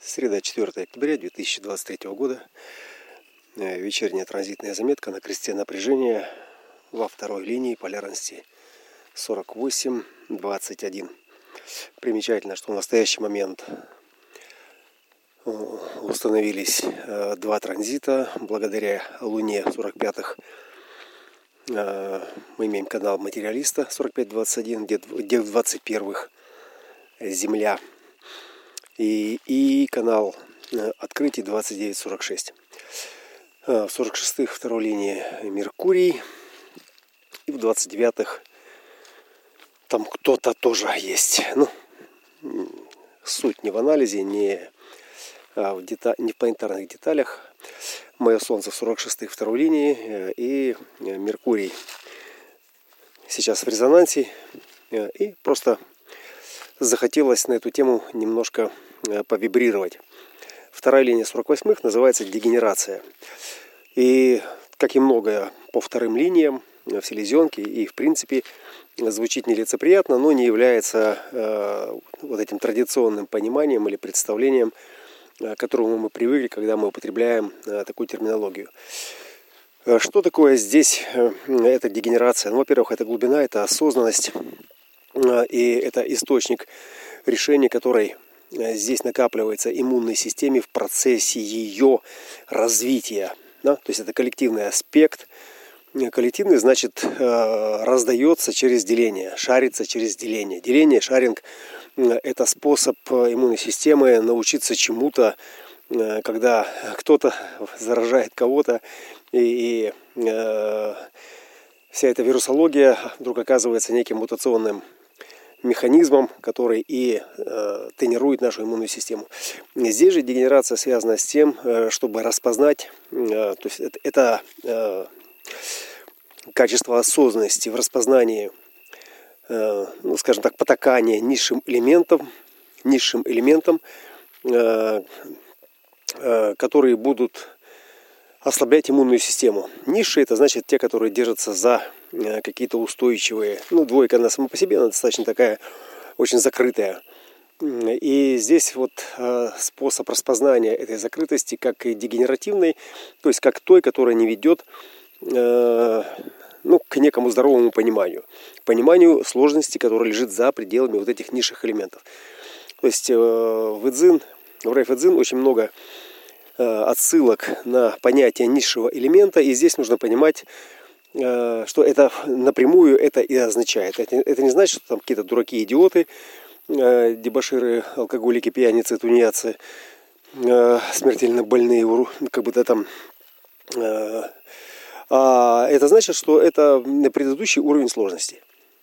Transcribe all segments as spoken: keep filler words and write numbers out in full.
Среда, четвёртое октября две тысячи двадцать третьего года. Вечерняя транзитная заметка на кресте напряжения во второй линии полярности сорок восемь двадцать один. Примечательно, что в настоящий момент установились два транзита. Благодаря Луне сорок пятых мы имеем канал материалиста сорок пять двадцать один, где в двадцать первых Земля. И, и канал открытий двадцать девять сорок шесть. В сорок шестых второй линии Меркурий. И в двадцать девятых там кто-то тоже есть. Ну, суть не в анализе, не в, дета... не в планетарных деталях. Мое Солнце в сорок шестых второй линии и Меркурий сейчас в резонансе. И просто захотелось на эту тему немножко повибрировать. Вторая линия сорок восьмых называется дегенерация. И, как и многое по вторым линиям в селезенке, и в принципе звучит нелицеприятно, но не является э, вот этим традиционным пониманием или представлением, к которому мы привыкли, когда мы употребляем э, такую терминологию. Что такое здесь э, эта дегенерация? Ну, во-первых, это глубина, это осознанность, э, и это источник решения, который здесь накапливается иммунной системе в процессе ее развития. Да? То есть это коллективный аспект. Коллективный, значит, раздается через деление, шарится через деление. Деление, шаринг – это способ иммунной системы научиться чему-то, когда кто-то заражает кого-то, и, и э, вся эта вирусология вдруг оказывается неким мутационным механизмом, который и э, тренирует нашу иммунную систему. Здесь же дегенерация связана с тем, э, чтобы распознать, э, то есть это, это э, качество осознанности в распознании, э, ну, скажем так, потакания низшим элементам, низшим элементам, э, э, которые будут ослаблять иммунную систему. Низшие — это значит те, которые держатся за какие-то устойчивые. Ну, двойка она сама по себе, она достаточно такая очень закрытая. И здесь вот э, способ распознания этой закрытости как и дегенеративной, то есть как той, которая не ведет э, ну, к некому здоровому пониманию. Пониманию сложности, которая лежит за пределами вот этих низших элементов. То есть э, в Эцзин, в Райф Эцзин очень много э, отсылок на понятие низшего элемента. И здесь нужно понимать, что это напрямую это и означает. Это, это не значит, что там какие-то дураки, идиоты, дебоширы, алкоголики, пьяницы, тунеядцы, смертельно больные, как бы-то там. А это значит, что это предыдущий уровень сложности.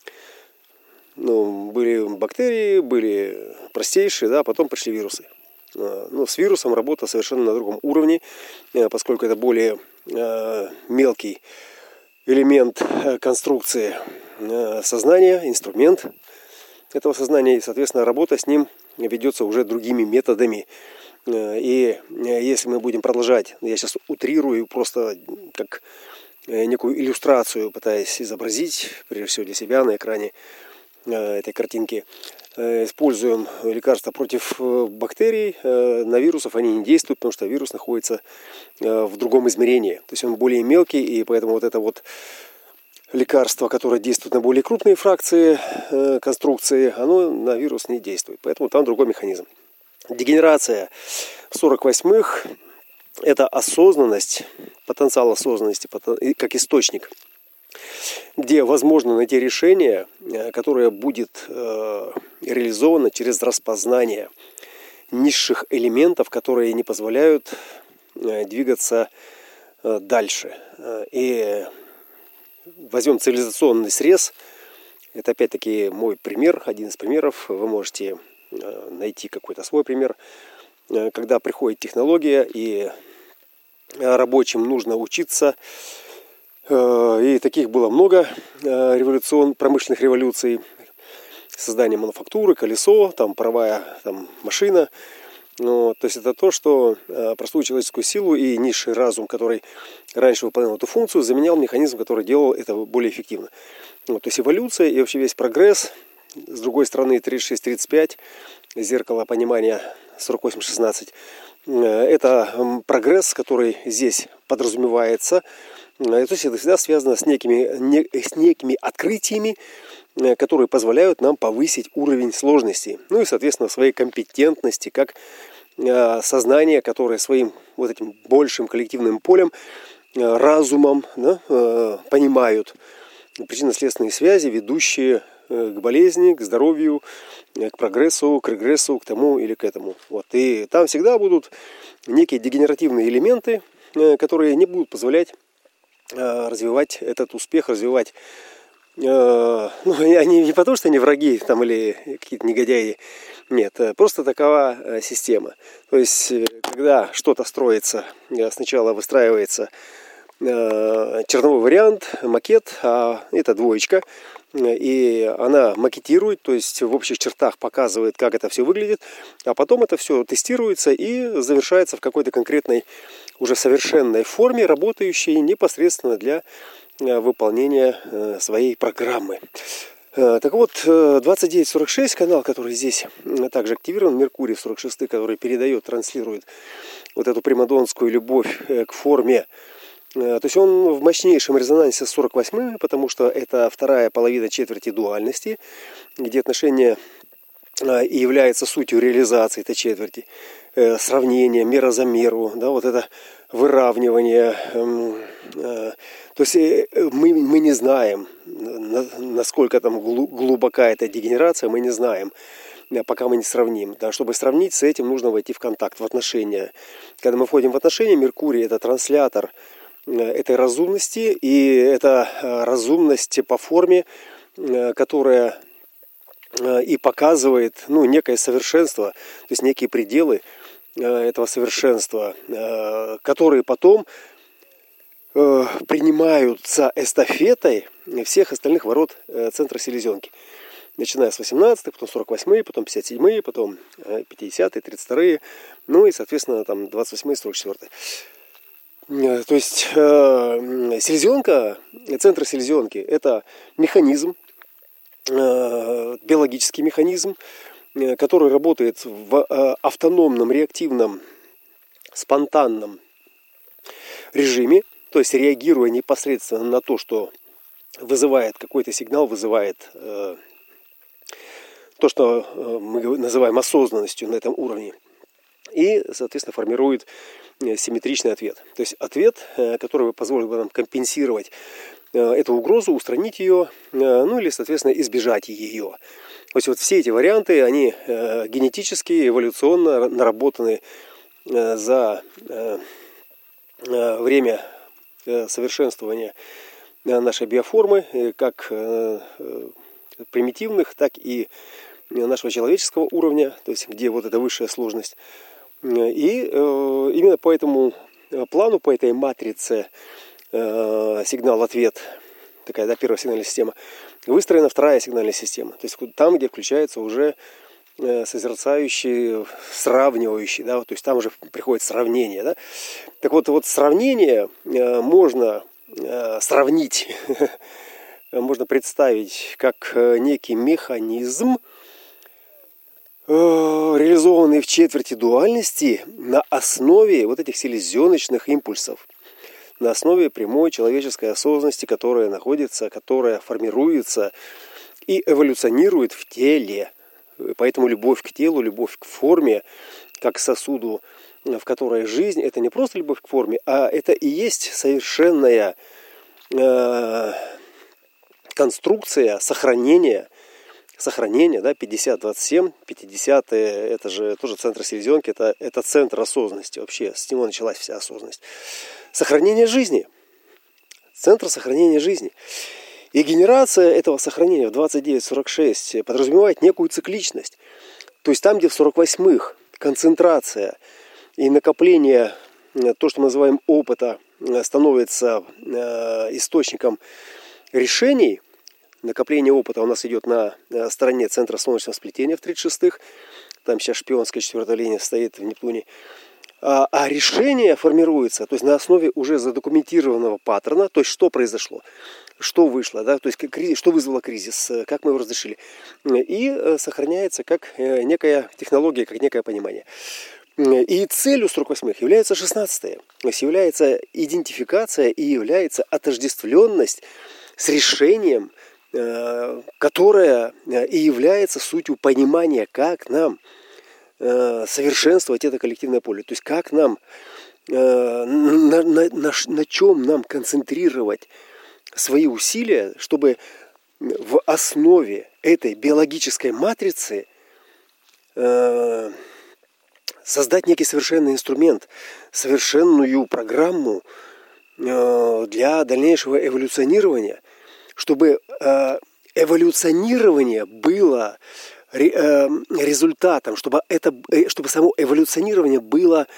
Ну, были бактерии, были простейшие, да, потом пришли вирусы. Но с вирусом работа совершенно на другом уровне, поскольку это более мелкий элемент конструкции сознания, инструмент этого сознания, и, соответственно, работа с ним ведется уже другими методами. И если мы будем продолжать, я сейчас утрирую просто как некую иллюстрацию, пытаясь изобразить, прежде всего для себя на экране этой картинки, используем лекарства против бактерий, на вирусов они не действуют, потому что вирус находится в другом измерении. То есть он более мелкий, и поэтому вот это вот лекарство, которое действует на более крупные фракции конструкции, оно на вирус не действует. Поэтому там другой механизм. Дегенерация сорок восьмых – это осознанность, потенциал осознанности как источник, где возможно найти решение, которое будет э, реализовано через распознание низших элементов, которые не позволяют э, двигаться э, дальше. И возьмем цивилизационный срез. Это опять-таки мой пример, один из примеров. Вы можете э, найти какой-то свой пример. Э, когда приходит технология, и рабочим нужно учиться. И таких было много революцион, промышленных революций. Создание мануфактуры, колесо, там паровая там, машина. Ну, то есть это то, что простую человеческую силу и низший разум, который раньше выполнял эту функцию, заменял механизм, который делал это более эффективно. Вот, то есть эволюция и вообще весь прогресс. С другой стороны, тридцать шесть тридцать пять, зеркало понимания сорок восемь шестнадцать. Это прогресс, который здесь подразумевается. То есть это всегда связано с некими, не, с некими открытиями, которые позволяют нам повысить уровень сложности. Ну и, соответственно, своей компетентности, как сознание, которое своим вот этим большим коллективным полем, разумом, да, понимают причинно-следственные связи, ведущие к болезни, к здоровью, к прогрессу, к регрессу, к тому или к этому. Вот. И там всегда будут некие дегенеративные элементы, которые не будут позволять развивать этот успех, развивать. Ну, они не потому, что они враги там, или какие-то негодяи. Нет, просто такова система. То есть, когда что-то строится, сначала выстраивается черновой вариант, макет, а это двоечка, и она макетирует, то есть в общих чертах показывает, как это все выглядит, а потом это все тестируется и завершается в какой-то конкретной, уже совершенной форме, работающей непосредственно для выполнения своей программы. Так вот, двадцать девять сорок шесть канал, который здесь также активирован, Меркурий сорок шесть, который передает, транслирует вот эту примадонскую любовь к форме. То есть он в мощнейшем резонансе с сорок восьмым, потому что это вторая половина четверти дуальности, где отношения и является сутью реализации этой четверти, сравнение, мера за меру, да, вот это выравнивание. То есть мы, мы не знаем, насколько там глубока эта дегенерация, мы не знаем, пока мы не сравним. Да, чтобы сравнить, с этим нужно войти в контакт, в отношения. Когда мы входим в отношения, Меркурий – это транслятор этой разумности, и это разумность по форме, которая и показывает, ну, некое совершенство, то есть некие пределы этого совершенства, которые потом принимаются эстафетой всех остальных ворот центра селезенки. Начиная с восемнадцатых, потом сорок восьмые, потом пятьдесят седьмые, потом пятидесятые, тридцать вторые, ну и, соответственно, там двадцать восьмые, сорок четвёртые. То есть селезенка, центр селезенки – это механизм, биологический механизм, который работает в автономном, реактивном, спонтанном режиме, то есть реагируя непосредственно на то, что вызывает какой-то сигнал, вызывает то, что мы называем осознанностью на этом уровне. И, соответственно, формирует симметричный ответ. То есть ответ, который позволит бы нам компенсировать эту угрозу, устранить ее, ну или, соответственно, избежать ее. То есть вот все эти варианты, они генетически, эволюционно наработаны за время совершенствования нашей биоформы, как примитивных, так и нашего человеческого уровня, то есть где вот эта высшая сложность. И именно по этому плану, по этой матрице сигнал-ответ, такая, да, первая сигнальная система, выстроена вторая сигнальная система. То есть там, где включается уже созерцающий, сравнивающий, да, то есть там уже приходит сравнение. Да? Так вот, вот сравнение можно сравнить, можно представить как некий механизм, реализованный в четверти дуальности на основе вот этих селезеночных импульсов, на основе прямой человеческой осознанности, которая находится, которая формируется и эволюционирует в теле. Поэтому любовь к телу, любовь к форме, как к сосуду, в которой жизнь, это не просто любовь к форме, а это и есть совершенная э, конструкция сохранения, сохранение, да, пятьдесят двадцать семь, пятидесятые, это же тоже центр селезенки, это, это центр осознанности вообще, с него началась вся осознанность. Сохранение жизни, центр сохранения жизни. И генерация этого сохранения в двадцать девять сорок шесть подразумевает некую цикличность. То есть там, где в сорок восьмых концентрация и накопление, то, что мы называем опыта, становится источником решений. Накопление опыта у нас идет на стороне центра солнечного сплетения в тридцать шестых. Там сейчас шпионская четвертая линия стоит в Нептуне. А, а решение формируется, то есть на основе уже задокументированного паттерна, то есть что произошло, что вышло, да, то есть кризис, что вызвало кризис, как мы его разрешили. И сохраняется как некая технология, как некое понимание. И целью сорок восьмых является шестнадцатое. То есть является идентификация и является отождествленность с решением, которое и является сутью понимания, как нам совершенствовать это коллективное поле. То есть как нам, на, на, на, на чем нам концентрировать свои усилия, чтобы в основе этой биологической матрицы э, создать некий совершенный инструмент, совершенную программу э, для дальнейшего эволюционирования, чтобы э, эволюционирование было результатом, чтобы, это, чтобы само эволюционирование было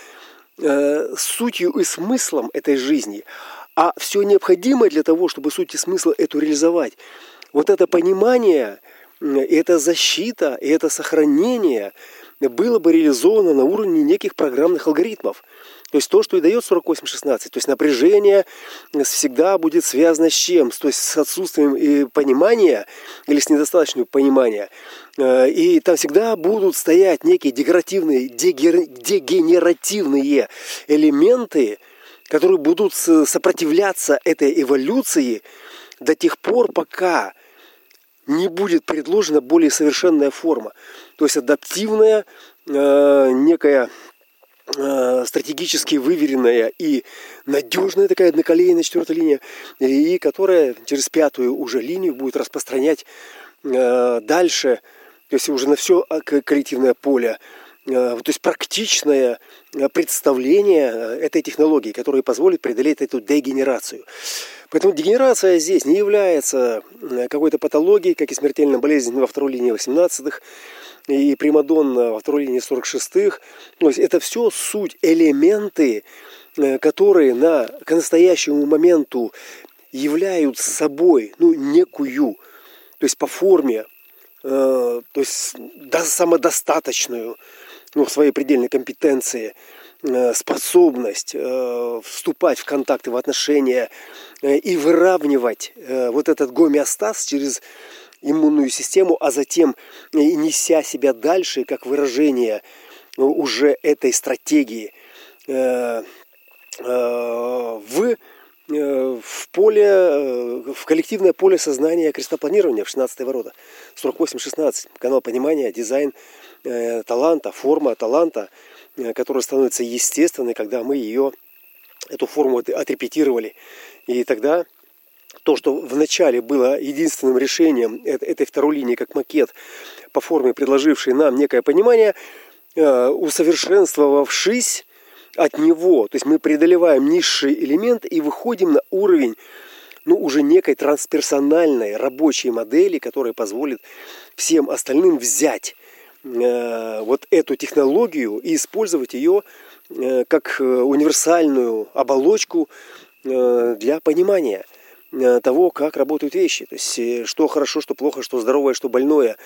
э, сутью и смыслом этой жизни, а все необходимое для того, чтобы суть и смысл эту реализовать. Вот это понимание, и эта защита, и это сохранение было бы реализовано на уровне неких программных алгоритмов. То есть то, что и дает сорок восемь шестнадцать. То есть напряжение всегда будет связано с чем? То есть с отсутствием и понимания или с недостаточным понимания. И там всегда будут стоять некие дегенеративные, дегенеративные элементы, которые будут сопротивляться этой эволюции до тех пор, пока не будет предложена более совершенная форма. То есть адаптивная, некая стратегически выверенная и надежная такая одноколейная четвертая линия, и которая через пятую уже линию будет распространять дальше, то есть уже на все коллективное поле, то есть практичное представление этой технологии, которая позволит преодолеть эту дегенерацию. Поэтому дегенерация здесь не является какой-то патологией, как и смертельная болезнь во второй линии восемнадцатых и примадонна во второй линии сорок шестых. То есть это все суть, элементы, которые на, к настоящему моменту являются собой ну, некую, то есть по форме, э, то есть да, самодостаточную, ну, в своей предельной компетенции, э, способность э, вступать в контакты, в отношения э, и выравнивать э, вот этот гомеостаз через иммунную систему, а затем неся себя дальше, как выражение уже этой стратегии э, э, в, э, в поле, в коллективное поле сознания крестопланирования в шестнадцатые ворота. сорок восемь шестнадцать. Канал понимания, дизайн э, таланта, форма таланта, э, которая становится естественной, когда мы ее, эту форму отрепетировали. И тогда то, что вначале было единственным решением этой второй линии, как макет, по форме предложивший нам некое понимание, усовершенствовавшись от него, то есть мы преодолеваем низший элемент и выходим на уровень ну, уже некой трансперсональной рабочей модели, которая позволит всем остальным взять вот эту технологию и использовать ее как универсальную оболочку для понимания того, как работают вещи. То есть, что хорошо, что плохо, что здоровое, что больное.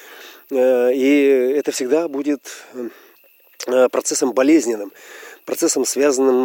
И это всегда будет процессом болезненным, процессом, связанным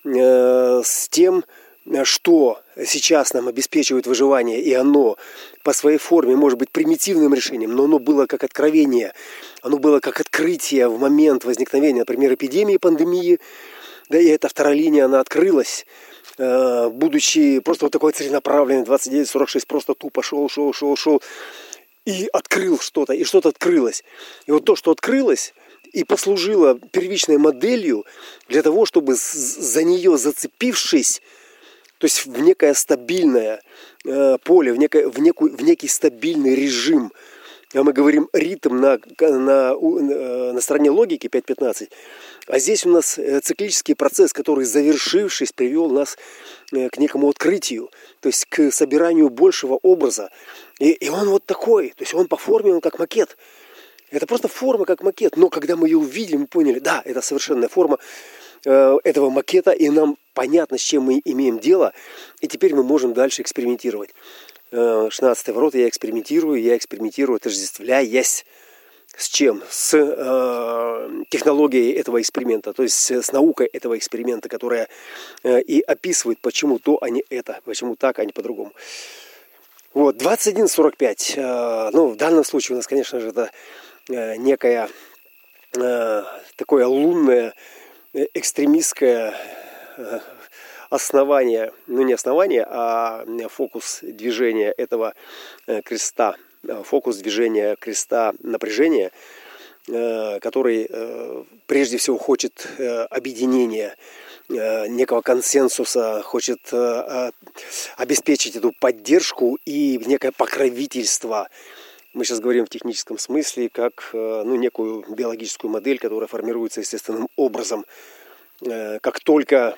с тем, что сейчас нам обеспечивает выживание, и оно по своей форме может быть примитивным решением, но оно было как откровение, оно было как открытие в момент возникновения, например, эпидемии, пандемии, да, и эта вторая линия, она открылась, будучи просто вот такой целенаправленный, двадцать девять сорок шесть, просто тупо шел, шел, шел, шел, и открыл что-то, и что-то открылось. И вот то, что открылось, и послужило первичной моделью для того, чтобы за нее зацепившись, то есть в некое стабильное поле, в, некое, в, некую, в некий стабильный режим, а мы говорим ритм на, на, на стороне логики пять пятнадцать, а здесь у нас циклический процесс, который, завершившись, привел нас к некому открытию, то есть к собиранию большего образа. И, и он вот такой, то есть он по форме, он как макет. Это просто форма как макет, но когда мы ее увидели, мы поняли, да, это совершенная форма э, этого макета, и нам понятно, с чем мы имеем дело, и теперь мы можем дальше экспериментировать. шестнадцатые ворота я экспериментирую, я экспериментирую, отождествляясь С чем? С э, технологией этого эксперимента, то есть с наукой этого эксперимента, которая э, и описывает, почему то, а не это, почему так, а не по-другому. Вот, двадцать один сорок пять. Э, ну, в данном случае у нас, конечно же, это э, некое э, такое лунное, экстремистское э, основание, ну не основание, а фокус движения этого э, креста. Фокус движения креста напряжения, который прежде всего хочет объединения, некого консенсуса, хочет обеспечить эту поддержку и некое покровительство. Мы сейчас говорим в техническом смысле, как ну, некую биологическую модель, которая формируется естественным образом. Как только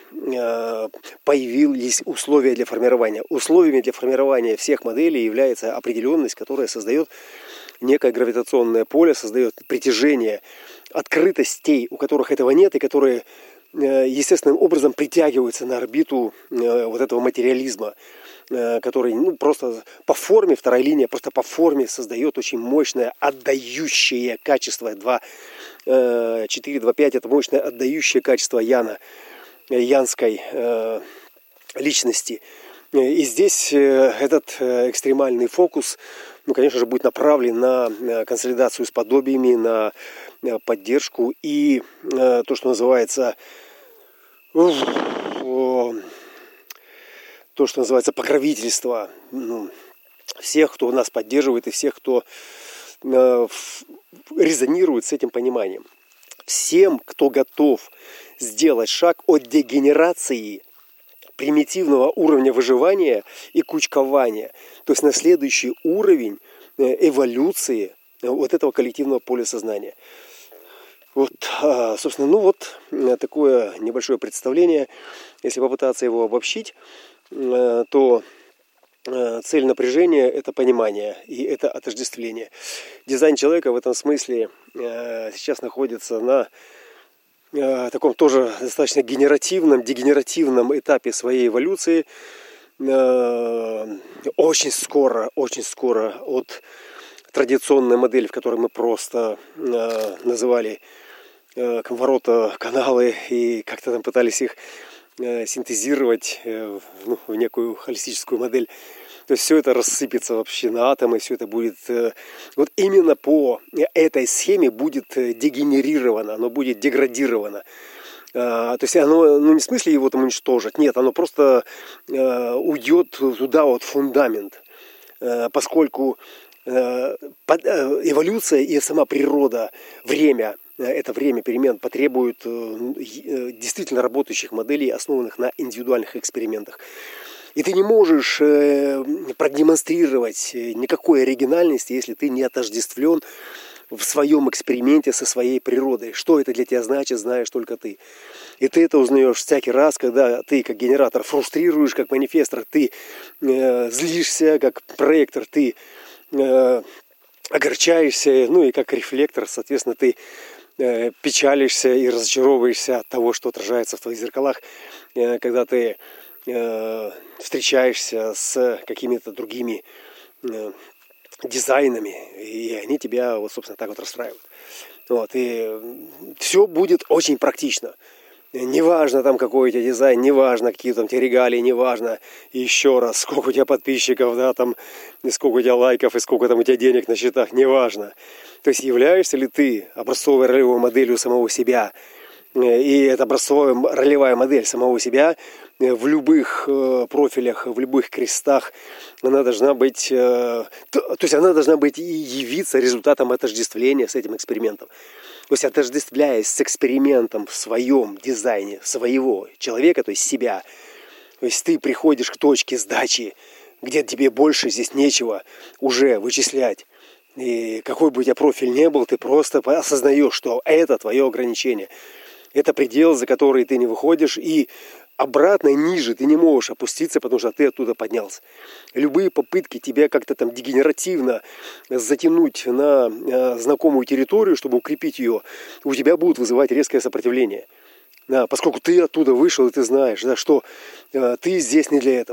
появились условия для формирования. Условиями для формирования всех моделей является определенность, которая создает некое гравитационное поле, создает притяжение открытостей, у которых этого нет, и которые естественным образом притягиваются на орбиту вот этого материализма, который ну, просто по форме, вторая линия просто по форме создает очень мощное отдающее качество. два четыре, два пять это мощное отдающее качество яна, янской э, личности. И здесь э, этот э, экстремальный фокус, ну, конечно же, будет направлен на консолидацию с подобиями, на э, поддержку и э, то, что называется э, э, то, что называется покровительство ну, всех, кто нас поддерживает, и всех, кто э, резонирует с этим пониманием. Всем, кто готов сделать шаг от дегенерации примитивного уровня выживания и кучкования, то есть на следующий уровень эволюции вот этого коллективного поля сознания. Вот, собственно, ну вот такое небольшое представление. Если попытаться его обобщить, то цель напряжения – это понимание и это отождествление. Дизайн человека в этом смысле сейчас находится на таком тоже достаточно генеративном, дегенеративном этапе своей эволюции. Очень скоро, очень скоро от традиционной модели, в которой мы просто называли ворота, каналы и как-то там пытались их синтезировать ну, в некую холистическую модель. То есть все это рассыпется вообще на атомы, все это будет вот именно по этой схеме будет дегенерировано, оно будет деградировано. То есть оно ну, не в смысле его там уничтожить, нет, оно просто уйдет туда вот фундамент, поскольку эволюция и сама природа, время, это время перемен потребует действительно работающих моделей, основанных на индивидуальных экспериментах. И ты не можешь продемонстрировать никакой оригинальности, если ты не отождествлен в своем эксперименте со своей природой. Что это для тебя значит, знаешь только ты. И ты это узнаешь всякий раз, когда ты как генератор фрустрируешь, как манифестор, ты э, злишься, как проектор, ты э, огорчаешься, ну и как рефлектор, соответственно, ты э, печалишься и разочаровываешься от того, что отражается в твоих зеркалах, э, когда ты э, встречаешься с какими-то другими э, дизайнами, и они тебя, вот, собственно, так вот расстраивают. Вот, и все будет очень практично. Неважно там какой у тебя дизайн, неважно какие там тебе регалии, неважно еще раз, сколько у тебя подписчиков, да, там, и сколько у тебя лайков, и сколько там у тебя денег на счетах, неважно. То есть являешься ли ты образцовой ролевой моделью самого себя, и эта образцовая ролевая модель самого себя в любых профилях, в любых крестах, она должна быть, то, то есть она должна быть и явиться результатом отождествления с этим экспериментом. То есть отождествляясь с экспериментом в своем дизайне, своего человека, то есть себя, то есть ты приходишь к точке сдачи, где тебе больше здесь нечего уже вычислять. И какой бы у тебя профиль ни был, ты просто осознаешь, что это твое ограничение. Это предел, за который ты не выходишь, и обратно, ниже ты не можешь опуститься, потому что ты оттуда поднялся. Любые попытки тебя как-то там дегенеративно затянуть на э, знакомую территорию, чтобы укрепить ее, у тебя будут вызывать резкое сопротивление. Да, поскольку ты оттуда вышел, и ты знаешь, да, что э, ты здесь не для этого.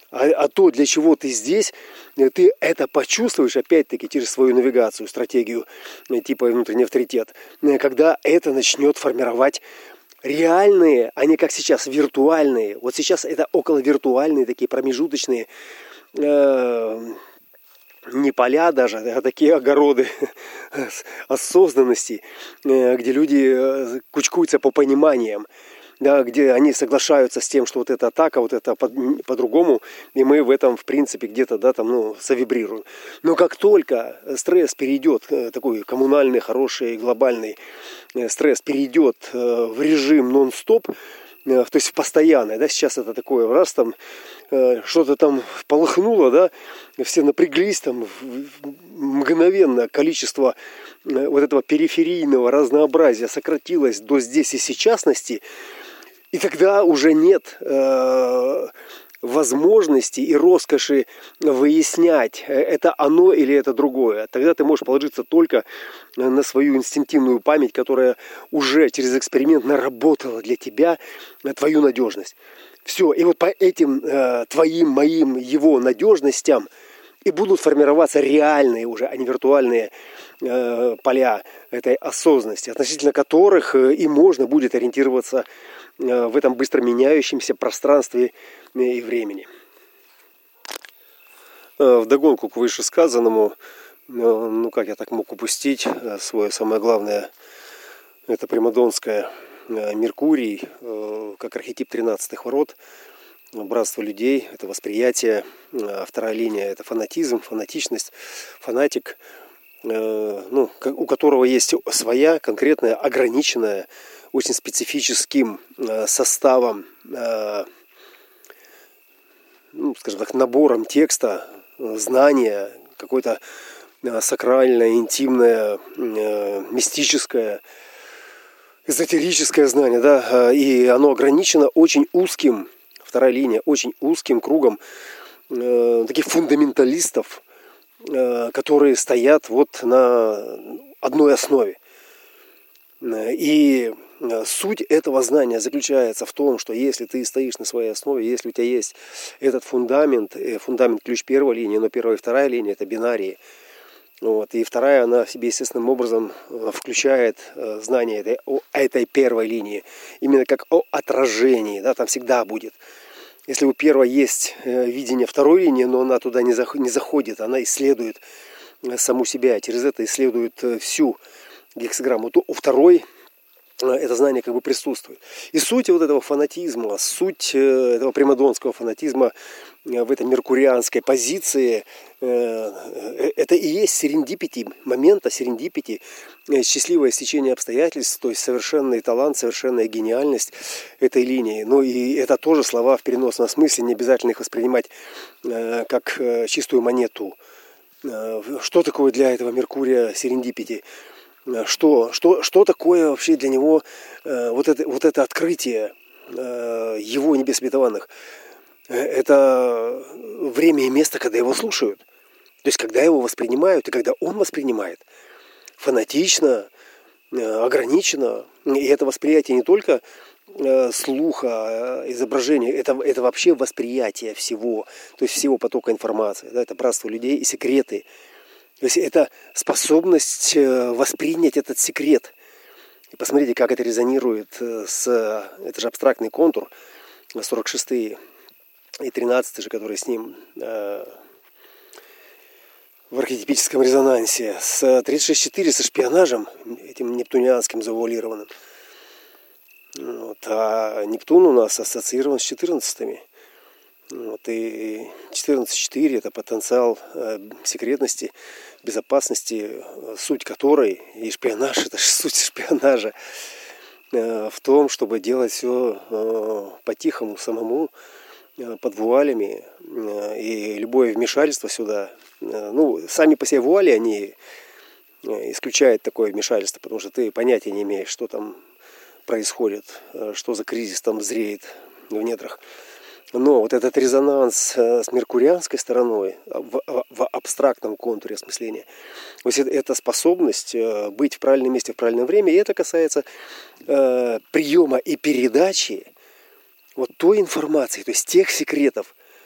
А, а то, для чего ты здесь, ты это почувствуешь, опять-таки, через свою навигацию, стратегию типа внутренний авторитет, когда это начнет формировать реальные, а не как сейчас, виртуальные. Вот сейчас это около виртуальные, такие промежуточные, э, не поля даже, а такие огороды осознанности, э, где люди кучкуются по пониманиям. Да, где они соглашаются с тем, что вот это так, а вот это по- по-другому, и мы в этом, в принципе, где-то, да, там, ну, совибрируем. Но как только стресс перейдет, такой коммунальный, хороший, глобальный стресс перейдет в режим нон-стоп, то есть в постоянное, да, сейчас это такое, раз там что-то там полыхнуло, да, все напряглись, там мгновенно количество вот этого периферийного разнообразия сократилось до здесь и сейчасности, и тогда уже нет э, возможности и роскоши выяснять, это оно или это другое. Тогда ты можешь положиться только на свою инстинктивную память, которая уже через эксперимент наработала для тебя твою надежность. Все, и вот по этим э, твоим, моим, его надежностям и будут формироваться реальные уже, а не виртуальные э, поля этой осознанности, относительно которых э, и можно будет ориентироваться э, в этом быстро меняющемся пространстве э, и времени. Э, вдогонку к вышесказанному, э, ну как я так мог упустить э, свое самое главное, это примадонское э, Меркурий, э, как архетип тринадцатых ворот, братство людей, это восприятие. Вторая линия – это фанатизм, фанатичность, фанатик, ну, у которого есть своя конкретная, ограниченная, очень специфическим составом, ну, скажем так, набором текста, знания, какое-то сакральное, интимное, мистическое, эзотерическое знание, да, и оно ограничено очень узким. Вторая линия очень узким кругом э, таких фундаменталистов, э, которые стоят вот на одной основе. И суть этого знания заключается в том, что если ты стоишь на своей основе, если у тебя есть этот фундамент, фундамент ключ первой линии, но первая и вторая линия – это бинарии. Вот, и вторая, она в себе естественным образом включает знание этой, о этой первой линии, именно как о отражении, да, там всегда будет. Если у первой есть видение второй линии, но она туда не заходит, она исследует саму себя, через это исследует всю гексаграмму, то у второй это знание как бы присутствует. И суть вот этого фанатизма, суть этого примадонского фанатизма в этой меркурианской позиции, это и есть серендипити, момента серендипити, счастливое стечение обстоятельств, то есть совершенный талант, совершенная гениальность этой линии. Ну и это тоже слова в переносном смысле, не обязательно их воспринимать как чистую монету. Что такое для этого Меркурия серендипити? Что, что, что такое вообще для него э, вот, это, вот это открытие э, его небес обетованных? Это время и место, когда его слушают. То есть, когда его воспринимают и когда он воспринимает. Фанатично, э, ограниченно. И это восприятие не только э, слуха, изображения, это, это вообще восприятие всего. То есть, всего потока информации. Да, это братство людей и секреты. То есть это способность воспринять этот секрет. И посмотрите, как это резонирует с... Это же абстрактный контур, сорок шестые и тринадцатые же, которые с ним э, в архетипическом резонансе. С тридцать шесть четыре со шпионажем, этим нептунианским завуалированным. Вот, а Нептун у нас ассоциирован с четырнадцатыми. Вот, и четырнадцать четыре это потенциал э, секретности, безопасности, суть которой, и шпионаж, это же суть шпионажа, э, в том, чтобы делать все э, по-тихому, самому, э, под вуалями, э, и любое вмешательство сюда, э, ну, сами по себе вуали, они э, исключают такое вмешательство, потому что ты понятия не имеешь, что там происходит, э, что за кризис там зреет в недрах. Но вот этот резонанс с меркурианской стороной в, в абстрактном контуре осмысления, вот это способность быть в правильном месте в правильное время, и это касается э, приема и передачи вот той информации, то есть тех секретов,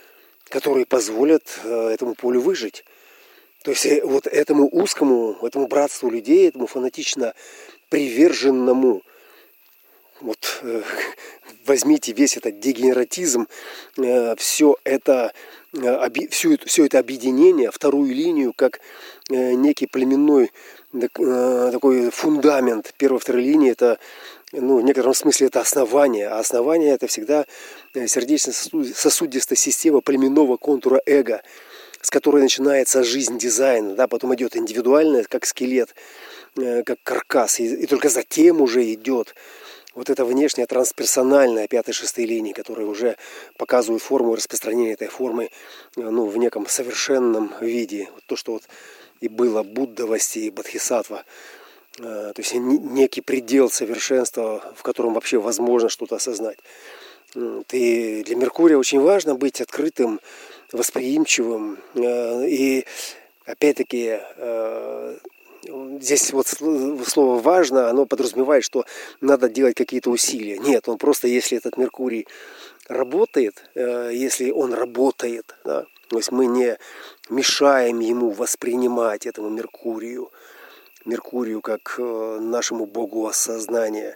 которые позволят этому полю выжить. То есть вот этому узкому, этому братству людей, этому фанатично приверженному, вот возьмите весь этот дегенератизм, все это, все, все это объединение, вторую линию, как некий племенной такой фундамент первой и второй линии, это, ну, в некотором смысле это основание, а основание это всегда сердечно-сосудистая система племенного контура эго, с которой начинается жизнь дизайна, да, потом идет индивидуальная, как скелет, как каркас, и, и только затем уже идет вот эта внешняя трансперсональная пятой-шестой линии, которая уже показывает форму распространения этой формы, ну, в неком совершенном виде. Вот то, что вот и было Буддовости и Бодхисаттва. То есть некий предел совершенства, в котором вообще возможно что-то осознать. И для Меркурия очень важно быть открытым, восприимчивым. И опять-таки здесь вот слово «важно», оно подразумевает, что надо делать какие-то усилия. Нет, он просто, если этот Меркурий работает, если он работает, да, то есть мы не мешаем ему воспринимать этому Меркурию, Меркурию как нашему богу осознания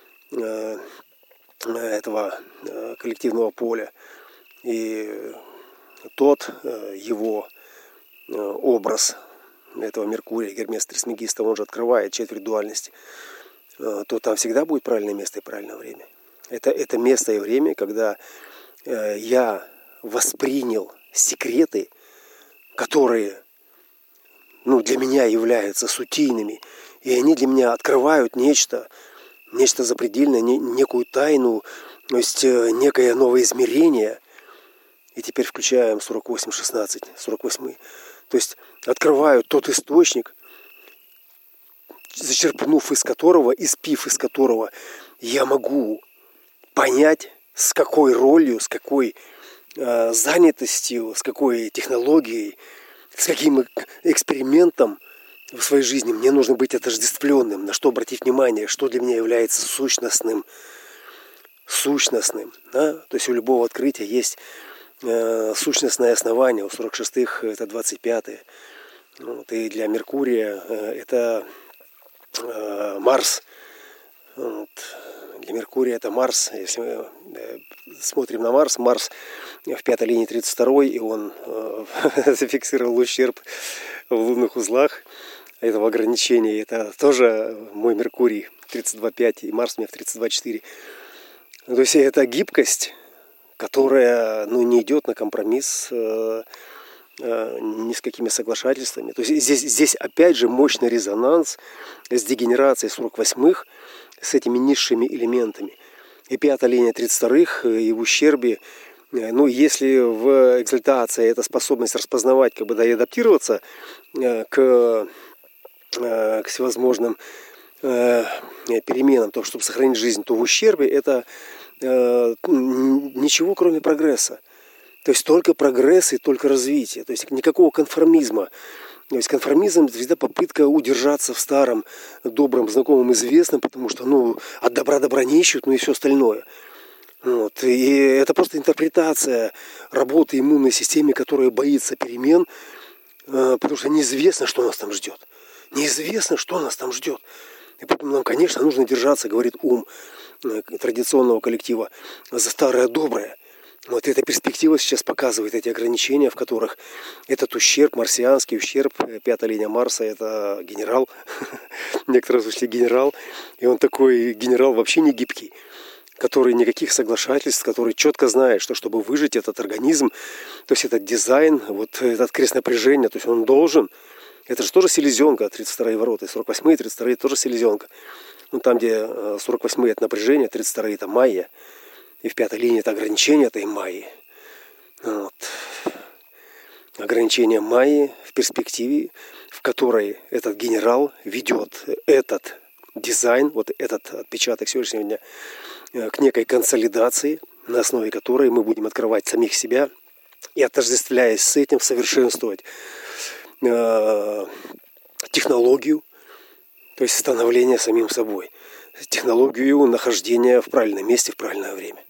этого коллективного поля. И тот его образ этого Меркурия, Гермеса Трисмегиста, он же открывает четверть дуальности, то там всегда будет правильное место и правильное время. Это, это место и время, когда я воспринял секреты, которые, ну, для меня являются сутийными, и они для меня открывают нечто, нечто запредельное, не, некую тайну, то есть некое новое измерение. И теперь включаем сорок восемь шестнадцать, сорок восемь. То есть открывают тот источник, зачерпнув из которого, испив из которого, я могу понять, с какой ролью, с какой э, занятостью, с какой технологией, с каким экспериментом в своей жизни мне нужно быть отождествленным, на что обратить внимание, что для меня является сущностным. Сущностным. Да? То есть у любого открытия есть э, сущностное основание, у сорок шестых это двадцать пятое. Вот, и для Меркурия э, это э, Марс. Вот. Для Меркурия это Марс. Если мы э, смотрим на Марс, Марс в пятой линии тридцать второй, и он э, зафиксировал ущерб в лунных узлах этого ограничения. Это тоже мой Меркурий тридцать два пять, и Марс у меня в тридцать два четыре. То есть это гибкость, которая, ну, не идет на компромисс э, э, ни с какими соглашательствами. То есть здесь, здесь опять же мощный резонанс с дегенерацией сорок восьмых, с этими низшими элементами. И пятая линия тридцать вторых, и в ущербе, ну, если в экзальтации это способность распознавать, как бы, да, и адаптироваться э, к, э, к всевозможным э, переменам, то, чтобы сохранить жизнь, то в ущербе это э, ничего, кроме прогресса. То есть только прогресс и только развитие. То есть никакого конформизма. То есть конформизм – это всегда попытка удержаться в старом, добром, знакомом, известном, потому что, ну, от добра добра не ищут, ну и все остальное. Вот. И это просто интерпретация работы иммунной системы, которая боится перемен, потому что неизвестно, что нас там ждет. Неизвестно, что нас там ждет. И поэтому нам, конечно, нужно держаться, говорит ум традиционного коллектива, за старое доброе. Вот эта перспектива сейчас показывает эти ограничения, в которых этот ущерб, марсианский ущерб, пятая линия Марса, это генерал, в некотором смысле генерал, и он такой генерал вообще не гибкий, который никаких соглашательств, который четко знает, что чтобы выжить этот организм, то есть этот дизайн, вот этот крест напряжения, то есть он должен, это же тоже селезенка, тридцать вторые ворота, и сорок восьмые, тридцать вторые тоже селезенка. Ну, там, где сорок восьмые это напряжение, тридцать вторые это майя, и в пятой линии это ограничение этой майи. Вот. Ограничение майи в перспективе, в которой этот генерал ведет этот дизайн, вот этот отпечаток сегодняшнего дня, к некой консолидации, на основе которой мы будем открывать самих себя и, отождествляясь с этим, совершенствовать э, технологию, то есть становление самим собой, технологию нахождения в правильном месте в правильное время.